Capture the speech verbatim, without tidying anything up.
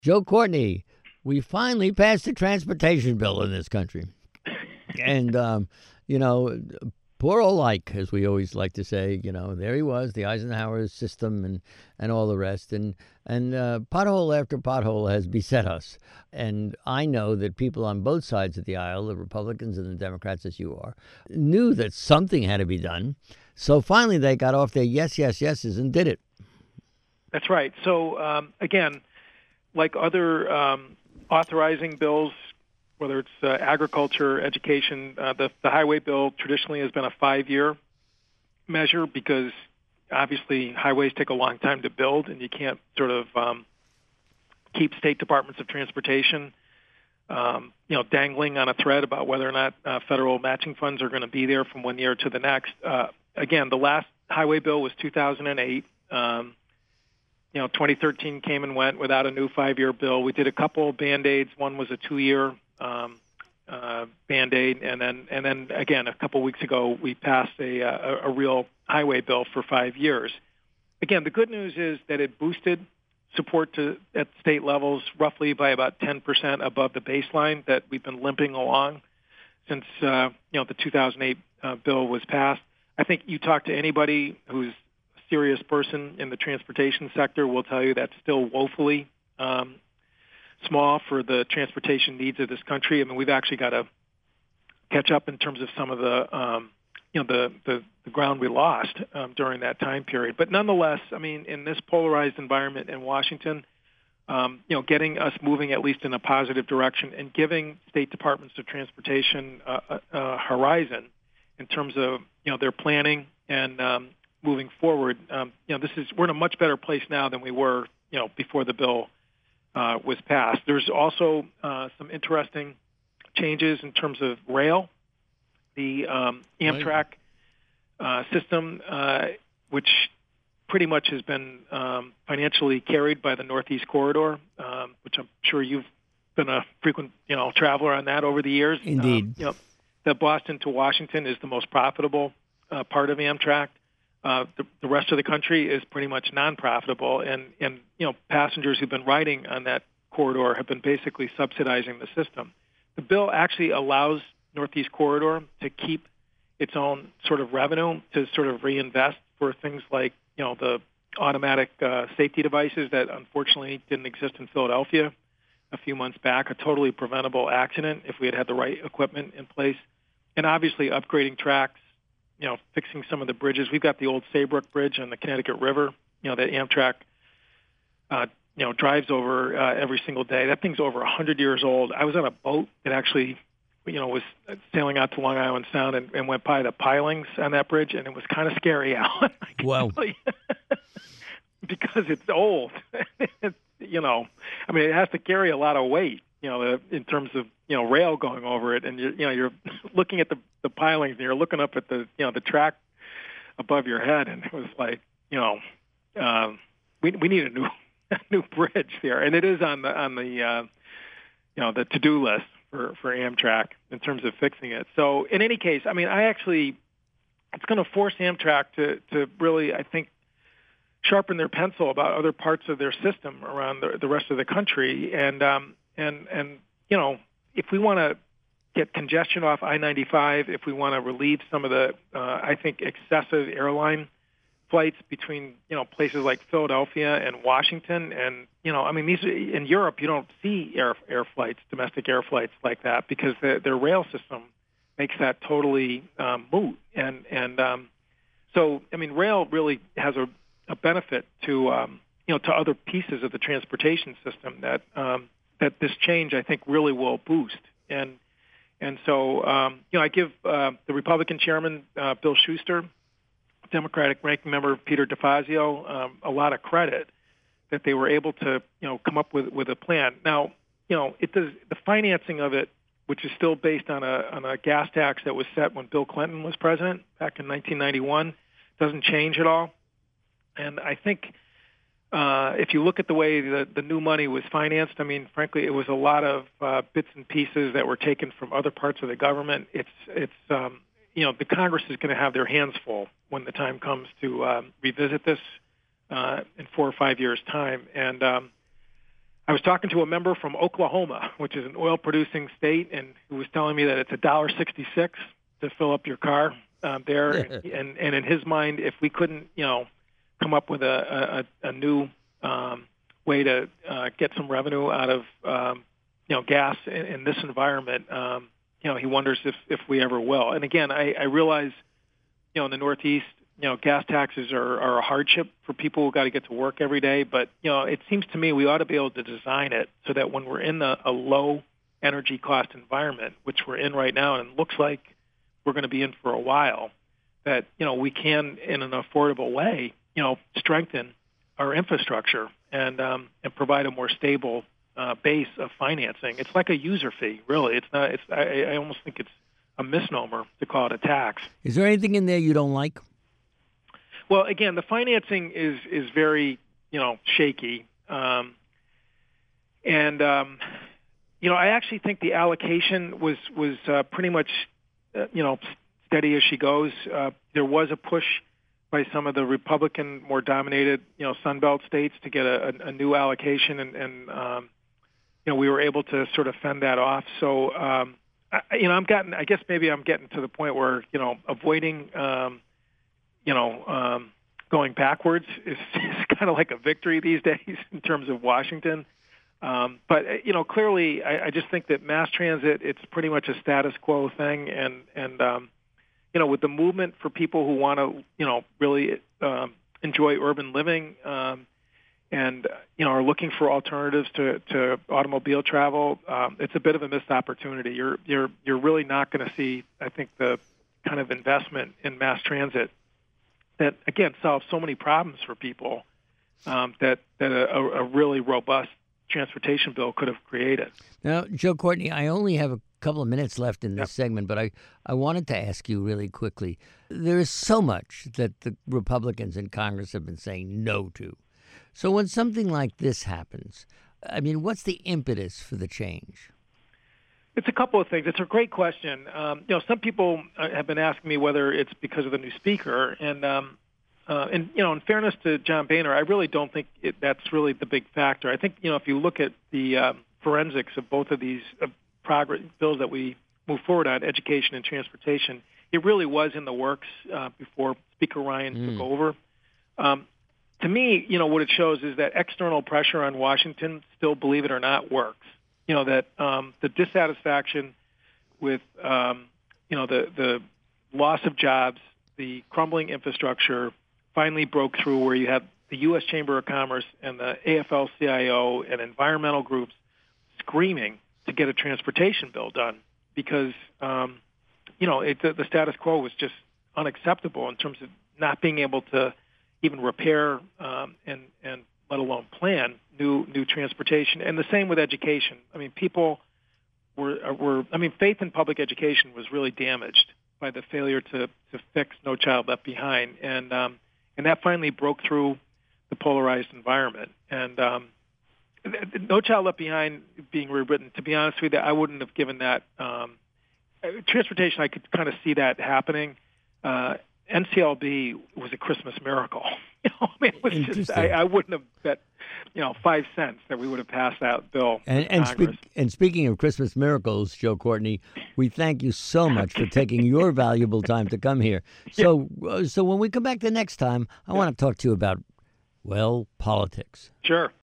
Joe Courtney, we finally passed a transportation bill in this country. And, um, you know, poor old Ike, as we always like to say, you know, there he was, the Eisenhower system and, and all the rest. And, and uh, pothole after pothole has beset us. And I know that people on both sides of the aisle, the Republicans and the Democrats, as you are, knew that something had to be done. So finally they got off their yes, yes, yeses and did it. That's right. So, um, again, like other um, authorizing bills, whether it's uh, agriculture, education, uh, the, the highway bill traditionally has been a five-year measure because obviously highways take a long time to build, and you can't sort of um, keep state departments of transportation, um, you know, dangling on a thread about whether or not uh, federal matching funds are going to be there from one year to the next. Uh, again, the last highway bill was two thousand eight. Um, You know, twenty thirteen came and went without a new five-year bill. We did a couple of Band-Aids. One was a two-year um, uh, Band-Aid, and then and then again a couple weeks ago we passed a, a a real highway bill for five years. Again, the good news is that it boosted support to at state levels roughly by about ten percent above the baseline that we've been limping along since uh, you know the two thousand eight uh, bill was passed. I think you talk to anybody who's serious person in the transportation sector will tell you that's still woefully um, small for the transportation needs of this country. I mean, we've actually got to catch up in terms of some of the, um, you know, the, the, the ground we lost um, during that time period. But nonetheless, I mean, in this polarized environment in Washington, um, you know, getting us moving at least in a positive direction and giving state departments of transportation a, a, a horizon in terms of, you know, their planning and um, moving forward, um, you know, this is we're in a much better place now than we were, you know, before the bill uh, was passed. There's also uh, some interesting changes in terms of rail, the um, Amtrak uh, system, uh, which pretty much has been um, financially carried by the Northeast Corridor, um, which I'm sure you've been a frequent, you know, traveler on that over the years. Indeed. Um, you know, the Boston to Washington is the most profitable uh, part of Amtrak. Uh, the, the rest of the country is pretty much non-profitable, and, and you know passengers who've been riding on that corridor have been basically subsidizing the system. The bill actually allows Northeast Corridor to keep its own sort of revenue to sort of reinvest for things like you know the automatic uh, safety devices that unfortunately didn't exist in Philadelphia a few months back, a totally preventable accident if we had had the right equipment in place, and obviously upgrading tracks. You know, fixing some of the bridges. We've got the old Saybrook Bridge on the Connecticut River, you know, that Amtrak, uh, you know, drives over uh, every single day. That thing's over one hundred years old. I was on a boat that actually, you know, was sailing out to Long Island Sound and, and went by the pilings on that bridge, and it was kind of scary out. Wow. Because it's old. You know, I mean, it has to carry a lot of weight, you know, in terms of, you know, rail going over it. And, you're, you know, you're looking at the, the pilings and you're looking up at the, you know, the track above your head. And it was like, you know, um, we we need a new a new bridge there. And it is on the, on the uh, you know, the to-do list for, for Amtrak in terms of fixing it. So in any case, I mean, I actually, it's going to force Amtrak to, to really, I think, sharpen their pencil about other parts of their system around the, the rest of the country. And, um, and, and, you know, if we want to get congestion off I ninety-five, if we want to relieve some of the, uh, I think, excessive airline flights between, you know, places like Philadelphia and Washington. And, you know, I mean, these in Europe, you don't see air, air flights, domestic air flights like that because the, their rail system makes that totally um, moot. And, and um, so, I mean, rail really has a, a benefit to um, you know to other pieces of the transportation system that um, that this change I think really will boost and and so um, you know I give uh, the Republican chairman uh, Bill Schuster, Democratic ranking member Peter DeFazio um, a lot of credit that they were able to you know come up with with a plan. Now you know it does the financing of it, which is still based on a on a gas tax that was set when Bill Clinton was president back in nineteen ninety-one, doesn't change at all. And I think uh, if you look at the way the, the new money was financed, I mean, frankly, it was a lot of uh, bits and pieces that were taken from other parts of the government. It's, it's um, you know, the Congress is going to have their hands full when the time comes to um, revisit this uh, in four or five years' time. And um, I was talking to a member from Oklahoma, which is an oil-producing state, and who was telling me that it's a dollar sixty-six to fill up your car um, there. and and in his mind, if we couldn't, you know, come up with a a, a new um, way to uh, get some revenue out of um, you know gas in, in this environment, um, you know, he wonders if if we ever will. And again, I, I realize, you know, in the Northeast, you know, gas taxes are, are a hardship for people who got to get to work every day. But, you know, it seems to me we ought to be able to design it so that when we're in the, a low energy cost environment, which we're in right now, and it looks like we're going to be in for a while, that, you know, we can, in an affordable way, you know, strengthen our infrastructure and um, and provide a more stable uh, base of financing. It's like a user fee, really. It's not. It's. I, I almost think it's a misnomer to call it a tax. Is there anything in there you don't like? Well, again, the financing is is very, you know, shaky, um, and um, you know, I actually think the allocation was was uh, pretty much, uh, you know, steady as she goes. Uh, there was a push by some of the Republican, more dominated, you know, Sun Belt states to get a, a, a new allocation, and, and um, you know, we were able to sort of fend that off. So, um, I, you know, I'm getting, I guess maybe I'm getting to the point where, you know, avoiding. Um, you know, um, going backwards is, is kind of like a victory these days in terms of Washington. Um, but, you know, clearly I, I just think that mass transit, it's pretty much a status quo thing. And, and um, you know, with the movement for people who want to, you know, really um, enjoy urban living um, and, you know, are looking for alternatives to, to automobile travel, um, it's a bit of a missed opportunity. You're, you're, you're really not going to see, I think, the kind of investment in mass transit that, again, solves so many problems for people um, that, that a, a really robust transportation bill could have created. Now, Joe Courtney, I only have a couple of minutes left in this yep. segment, but I, I wanted to ask you really quickly. There is so much that the Republicans in Congress have been saying no to. So when something like this happens, I mean, what's the impetus for the change? It's a couple of things. It's a great question. Um, you know, some people have been asking me whether it's because of the new speaker, and um, uh, and you know, in fairness to John Boehner, I really don't think it, that's really the big factor. I think, you know, if you look at the um, forensics of both of these uh, progress bills that we move forward on, education and transportation, it really was in the works uh, before Speaker Ryan mm. took over. Um, to me, you know, what it shows is that external pressure on Washington still, believe it or not, works. You know, that um, the dissatisfaction with, um, you know, the, the loss of jobs, the crumbling infrastructure finally broke through where you have the U S Chamber of Commerce and the A F L C I O and environmental groups screaming to get a transportation bill done because, um, you know, it, the, the status quo was just unacceptable in terms of not being able to even repair um, and, and let alone plan new new transportation. And the same with education. I mean, people were, were I mean, faith in public education was really damaged by the failure to, to fix No Child Left Behind. And um, and that finally broke through the polarized environment. And um, No Child Left Behind being rewritten, to be honest with you, I wouldn't have given that. Um, transportation, I could kind of see that happening. Uh, N C L B was a Christmas miracle. You know, I mean, it was just, I, I wouldn't have bet, you know, five cents that we would have passed that bill. And and, speak, and speaking of Christmas miracles, Joe Courtney, we thank you so much for taking your valuable time to come here. So, uh, so when we come back the next time, I yeah. want to talk to you about, well, politics. Sure.